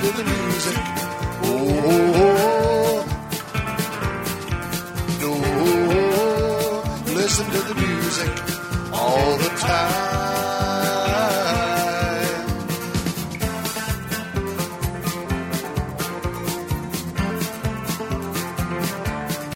to the music. Oh, no, listen to the music all the time.